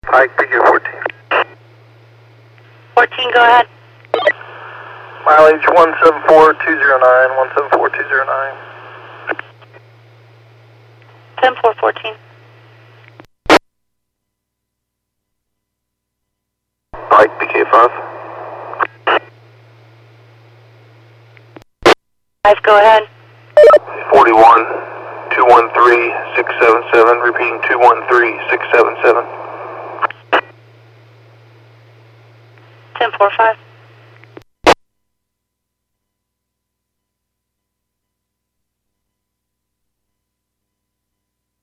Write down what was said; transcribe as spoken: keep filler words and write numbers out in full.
Pike, P Q fourteen. fourteen, go ahead. Mileage one seven four two zero nine, one seven four two zero nine. ten four fourteen. Pike, P K five. five, go ahead. forty-one two one three six seven seven, repeating two one three six seven seven. ten four five.